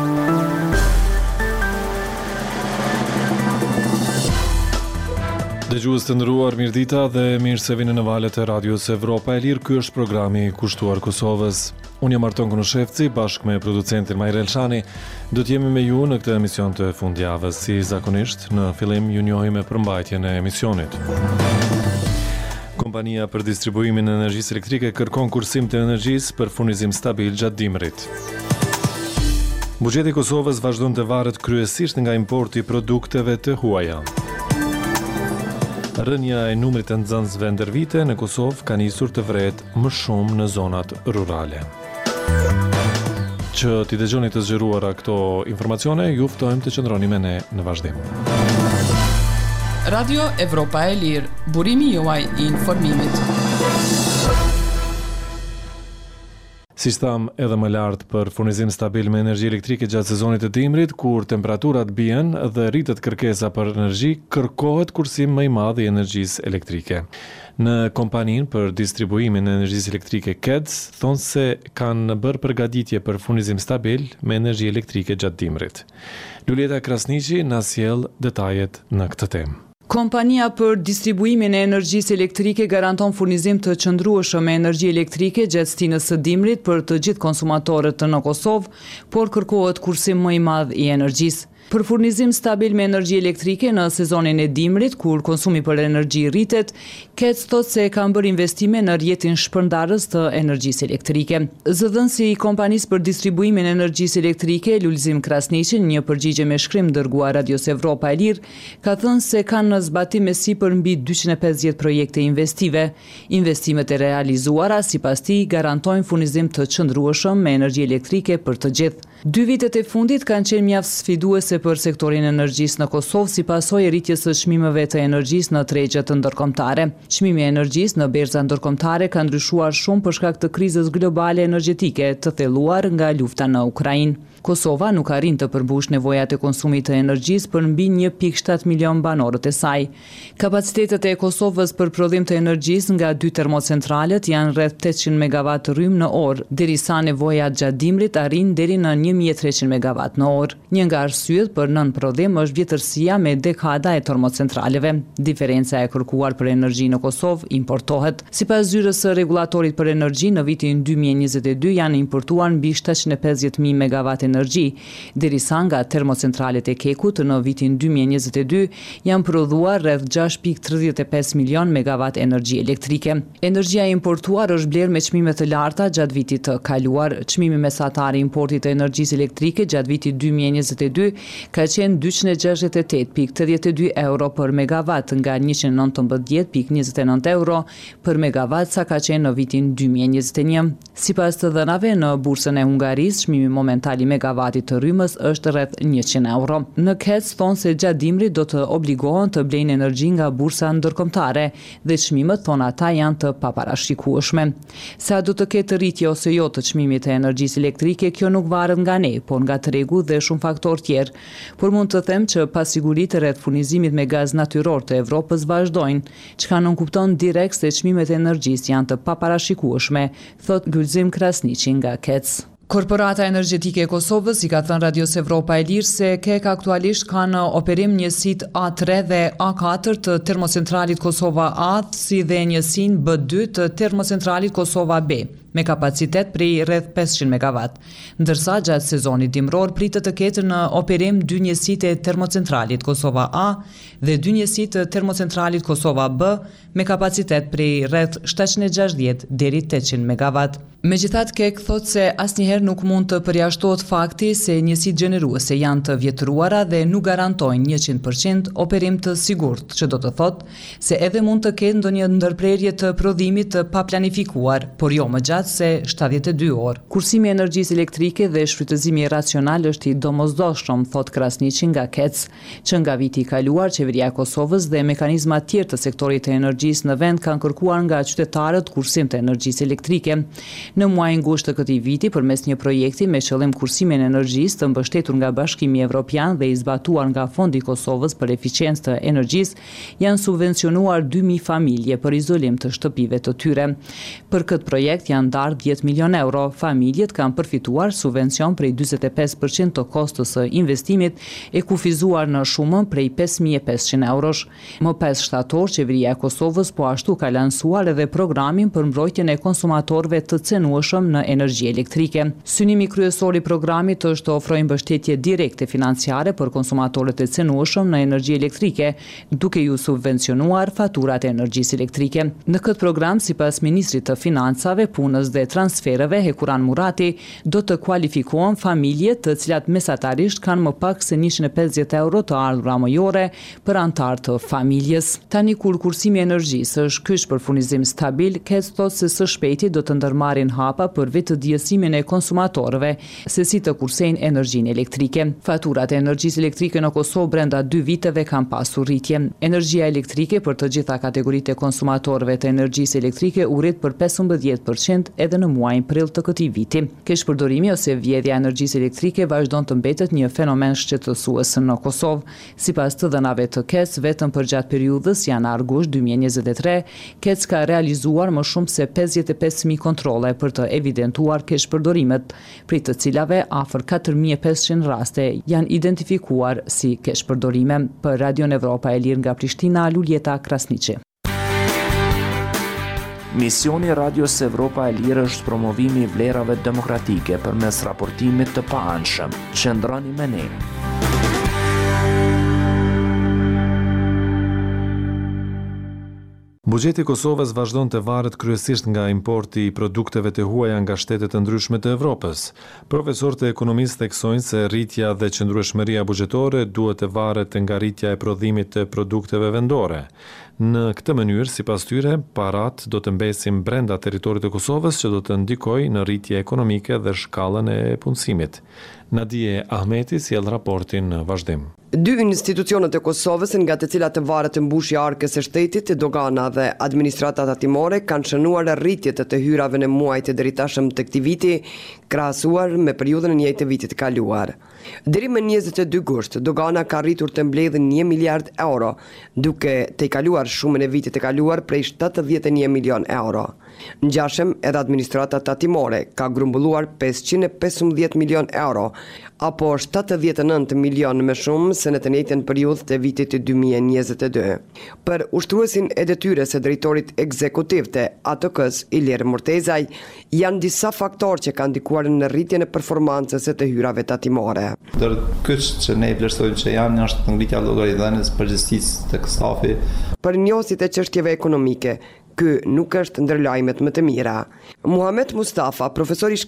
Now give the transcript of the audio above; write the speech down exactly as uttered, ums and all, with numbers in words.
Dëgjues të nderuar, mirëdita dhe mirë se vini në valët e Radios Evropa e Lirë. Ky është programi i kushtuar Kosovës. Unë jam Arton Konoshevci, bashkë me producentin Majrel Shani. Do të jemi me ju në këtë emision të fundjavës. Si zakonisht, në fillim ju njohim me përmbajtjen e emisionit. Kompania për distribuimin e energjisë elektrike kërkon kursim të energjisë për furnizim stabil gjatë dimrit. Buxheti i Kosovës vazhdon të varet kryesisht nga importi i produkteve të huaja. Rënja e numrit të nxënësve ndër vite në Kosovë ka nisur të vret më shumë në zonat rurale. Që t'i dëgjoni të zgjeruara këto informacione, ju ftojmë të qëndroni me ne në vazhdim. Radio Evropa e Lirë, burimi juaj i informimit. Si tham edhe më lartë për furnizim stabil me energji elektrike gjatë sezonit të dimrit, kur temperaturat bien dhe rritet kërkesa për energji, kërkohet kursim më i madh i energjisë elektrike. Në kompaninë për distribuimin e energjisë elektrike K E D S thonë se kanë bërë përgatitje për furnizim stabil me energji elektrike gjatë dimrit. Lulieta Krasniqi na sjell detajet në këtë temë. Kompania për distribuimin e energjisë elektrike garanton furnizim të qëndrueshëm me energji elektrike gjatë stinës së dimrit për të gjithë konsumatorët në Kosovë, por kërkohet kursim më i madh i energjisë. Për furnizim stabil me energji elektrike në sezonin e dimrit, kur konsumi për energji rritet, K E D S thotë se kanë bërë investime në rrjetin shpërndarës të energjisë elektrike. Zëdhënësi i kompanisë për distribuimin e energjisë elektrike, Lulzim Krasniqi, një përgjigje me shkrim dërguar Radios Evropa e Lirë, ka thënë se kanë në zbatim me sipër mbi dyqind e pesëdhjetë projekte investive. Investimet e realizuara, sipas tij, garantojnë furnizim të qëndrueshëm me energji elektrike për të gjithë. Dy vitet e fundit kanë qenë mjaft sfiduese për sektorin e energjisë në Kosovë si pasojë e rritjes së çmimeve të energjisë në tregjet ndërkombëtare. Çmimi i energjisë në berza ndërkombëtare ka ndryshuar shumë për shkak të krizës globale energjetike të thelluar nga lufta në Ukrainë. Kosova nuk arrin të përmbush nevojat e konsumit të energjisë për mbi një pikë shtat milion banorët e saj. Kapacitetet e Kosovës për prodhim të energjisë nga dy termocentralet janë rreth tetëqind megawatt rrymë në orë, derisa nevoja gjatë dimrit arrin deri në një mijë e treqind megawatt në orë. Një nga arsyet për nën prodhim është vjetërsia me dekada e termocentraleve. Diferenca e kërkuar për energji në Kosovë importohet. Sipas zyrës së rregullatorit për energji, në vitin dy mijë e njëzet e dy janë importuar mbi shtatëqind e pesëdhjetë mijë megawatt energji, derisa nga termocentralet e Kekut në vitin dy mijë e njëzet e dy janë prodhuar rreth gjashtë pikë tridhjetë e pesë milion megawatt energji elektrike. Energjia importuar është blerë me çmime të larta gjatë vitit të kaluar. Çmimi mesatar i importit të energjisë elektrike gjatë vitit dy mijë e njëzet e dy ka qenë dyqind e gjashtëdhjetë e tetë pikë tridhjetë e dy euro për megawatt nga njëqind e nëntëmbëdhjetë pikë njëzet e nëntë euro për megawatt sa ka qenë në vitin dy mijë e njëzet e një. Sipas të dhënave në bursën e Hungarisë, çmimi momental i megavatit të rrymës është rreth njëqind euro. Në K E D S thonë se gjatë dimrit do të obligohen të blejnë energji nga bursa ndërkombëtare dhe çmimet thonë ata janë të paparashikueshme. Sa do të ketë rritje ose jo të çmimit të energjisë elektrike, kjo nuk varet nga ne, por nga tregu dhe shumë faktorë tjerë. Por mund të them që pasiguritë rreth furnizimit me gaz natyror të Evropës vazhdojnë, çka nuk kupton direkt se çmimet e energjisë janë të paparashikueshme, thot Lulzim Krasniqi nga K E D S. Korporata energjetike e Kosovës i ka thënë Radios Evropa e Lirë se K E K aktualisht ka në operim njësitë A tre dhe A katër të termocentralit Kosova A, si dhe njësinë B dy të termocentralit Kosova B, me kapacitet prej rreth pesëqind megawatt, ndërsa gjatë sezonit dimror pritet të ketë në operim dy njësitë e termocentralit Kosova A dhe dy njësitë të termocentralit Kosova B me kapacitet prej rreth shtatëqind e gjashtëdhjetë deri tetëqind megawatt. Megjithatë, K E K thotë se asnjëherë nuk mund të përjashtohet fakti se njësitë gjeneruese janë të vjetëruara dhe nuk garantojnë njëqind përqind operim të sigurt, që do të thotë se edhe mund të ketë ndonjë ndërprerje të prodhimit të paplanifikuar, por jo më gjatë se shtatëdhjetë e dy orë. Kursimi i energjisë elektrike dhe shfrytëzimi racional është i domosdoshëm, thot Krasniqi nga K E D S, që nga viti i kaluar qeveria e Kosovës dhe mekanizma të tjerë të sektorit të energjisë në vend kanë kërkuar nga qytetarët kursim të energjisë elektrike. Në muajin gusht të këtij viti, përmes një projekti me qëllim kursimin e energjisë të mbështetur nga Bashkimi Evropian dhe i zbatuar nga Fondi i Kosovës për eficiencë të energjisë, janë subvencionuar dy mijë familje për izolim të shtëpive të tyre. Për këtë projekt janë ndarë dhjetë milion euro. Familjet kanë përfituar subvencion prej njëzet e pesë përqind të kostës së investimit e kufizuar në shumën prej pesë mijë e pesëqind eurosh. Më pesë shtator, qeveria e Kosovës po ashtu ka lansuar edhe programin për mbrojtjen e konsumatorëve të cenueshëm në energji elektrike. Synimi kryesor i programit është të ofrojë mbështetje direkte financiare për konsumatorët e cenueshëm në energji elektrike, duke ju subvencionuar faturat e energjisë elektrike. Në këtë program, sipas ministrit të Financave, Punës dhe Transfereve, Hekuran Murati, do të kualifikohen familje të cilat mesatarisht kanë më pak se njëqind e pesëdhjetë euro të ardhura mujore për antar të familjes. Tani kur kursimi i energjisë është kyç për furnizim stabil, Kec thotë se së shpejti do të ndërmarrin hapa për vetëdijësimin e konsumatorëve se si të kursejnë energjinë elektrike. Faturat e energjisë elektrike në Kosovë brenda dy viteve kanë pasur rritje. Energjia elektrike për të gjitha kategoritë e konsumatorëve të energjisë elektrike u rrit për pesëmbëdhjetë përqind edhe në muajin prill të këtij viti. Keqpërdorimi ose vjedhja e energjisë elektrike vazhdon të mbetet një fenomen shqetësues në Kosovë. Sipas të dhënave të Kec, vetëm për gjatë periudhës janar-gusht dy mijë e njëzet e tre, Kec ka realizuar më shumë se pesëdhjetë e pesë mijë kontrolle për të evidentuar keqpërdorimet, prej të cilave afër katër mijë e pesëqind raste janë identifikuar si keqpërdorime. Për Radion Evropa e Lirë nga Prishtina, Luljeta Krasniqi. Misioni Radios Evropa e Lirë është promovimi i vlerave demokratike përmes raportimit të paanshëm. Qëndroni me ne. Buxheti i Kosovës vazhdon të varet kryesisht nga importi i produkteve të huaja nga shtetet të ndryshme të Evropës. Profesorët e ekonomisë theksojnë se rritja dhe qëndrueshmëria buxhetore duhet të varet nga rritja e prodhimit të produkteve vendore. Në këtë mënyrë, sipas tyre, parat do të mbesin brenda territorit të Kosovës që do të ndikojë në rritje ekonomike dhe shkallën e punësimit. Nadije Ahmeti sjell raportin në vazhdim. Dy institucionet e Kosovës, nga të cilat të varet mbushja arkës së shtetit, dogana dhe administrata tatimore, kanë shënuar rritjet të hyrave në muajt e deri të këtij viti, krahasuar me periudhën e njëjtë të vitit të kaluar. Deri më njëzet e dy gusht, dogana ka rritur të mbledhë një miliard euro, duke të kaluar shumën e vitit të kaluar prej shtatëdhjetë e një milion euro. Ngjashëm, edhe administrata tatimore ka grumbulluar pesëqind e pesëmbëdhjetë milion euro, apo shtatëdhjetë e nëntë milion më shumë se në të njëjtën periudhë të vitit dy mijë e njëzet e dy. Për ushtruesin e detyres së drejtorit ekzekutiv të A T K-s, Ilir Murtezaj, janë disa faktorë që kanë ndikuar në rritjen e performancës së të hyrave tatimore. Ndër kyç që ne vlerësojmë që janë është ngritja e llogaridhënies përgjegjësisë tek stafi. Për njohësit e çështjeve ekonomike, ky nuk është ndër lajmet më të mira. Muhamet Mustafa, profesor i